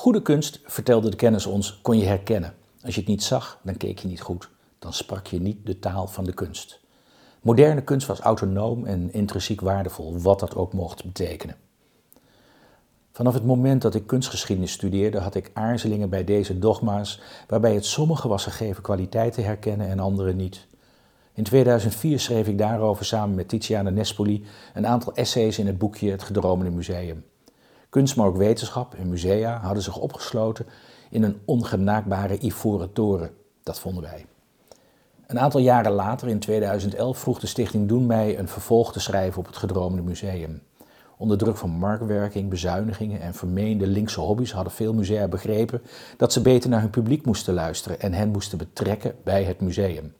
Goede kunst, vertelde de kennis ons, kon je herkennen. Als je het niet zag, dan keek je niet goed. Dan sprak je niet de taal van de kunst. Moderne kunst was autonoom en intrinsiek waardevol, wat dat ook mocht betekenen. Vanaf het moment dat ik kunstgeschiedenis studeerde, had ik aarzelingen bij deze dogma's, waarbij het sommigen was gegeven kwaliteit te herkennen en anderen niet. In 2004 schreef ik daarover samen met Tiziana Nespoli een aantal essays in het boekje Het Gedromene Museum. Kunst, maar ook wetenschap en musea hadden zich opgesloten in een ongenaakbare ivoren toren. Dat vonden wij. Een aantal jaren later, in 2011, vroeg de Stichting Doen mij een vervolg te schrijven op Het Gedromene Museum. Onder druk van marktwerking, bezuinigingen en vermeende linkse hobby's hadden veel musea begrepen dat ze beter naar hun publiek moesten luisteren en hen moesten betrekken bij het museum.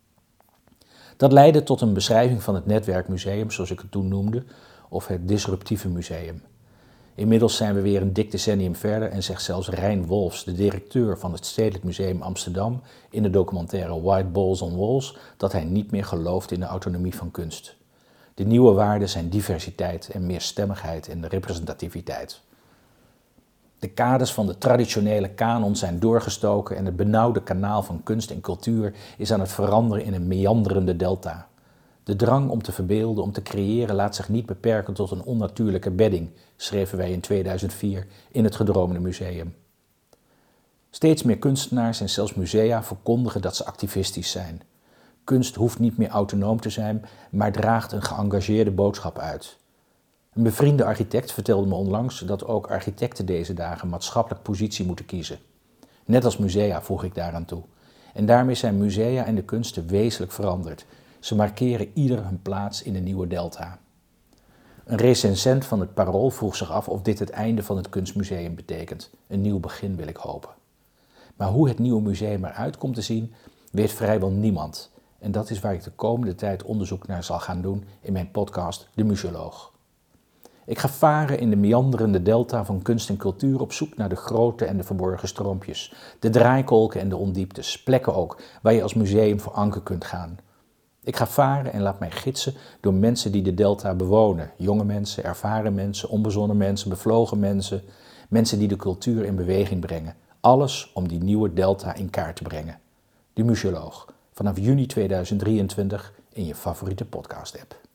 Dat leidde tot een beschrijving van het netwerkmuseum, zoals ik het toen noemde, of het disruptieve museum. Inmiddels zijn we weer een dik decennium verder en zegt zelfs Rijn Wolfs, de directeur van het Stedelijk Museum Amsterdam, in de documentaire White Balls on Walls, dat hij niet meer gelooft in de autonomie van kunst. De nieuwe waarden zijn diversiteit en meerstemmigheid en representativiteit. De kaders van de traditionele kanon zijn doorgestoken en het benauwde kanaal van kunst en cultuur is aan het veranderen in een meanderende delta. De drang om te verbeelden, om te creëren, laat zich niet beperken tot een onnatuurlijke bedding, schreven wij in 2004 in Het Gedromene Museum. Steeds meer kunstenaars en zelfs musea verkondigen dat ze activistisch zijn. Kunst hoeft niet meer autonoom te zijn, maar draagt een geëngageerde boodschap uit. Een bevriende architect vertelde me onlangs dat ook architecten deze dagen maatschappelijk positie moeten kiezen. Net als musea, voeg ik daaraan toe. En daarmee zijn musea en de kunsten wezenlijk veranderd. Ze markeren ieder hun plaats in de nieuwe delta. Een recensent van het Parool vroeg zich af of dit het einde van het kunstmuseum betekent. Een nieuw begin, wil ik hopen. Maar hoe het nieuwe museum eruit komt te zien, weet vrijwel niemand. En dat is waar ik de komende tijd onderzoek naar zal gaan doen in mijn podcast De Museoloog. Ik ga varen in de meanderende delta van kunst en cultuur op zoek naar de grote en de verborgen stroompjes, de draaikolken en de ondieptes, plekken ook waar je als museum voor anker kunt gaan. Ik ga varen en laat mij gidsen door mensen die de delta bewonen. Jonge mensen, ervaren mensen, onbezonnen mensen, bevlogen mensen. Mensen die de cultuur in beweging brengen. Alles om die nieuwe delta in kaart te brengen. De Museoloog. Vanaf juni 2023 in je favoriete podcast-app.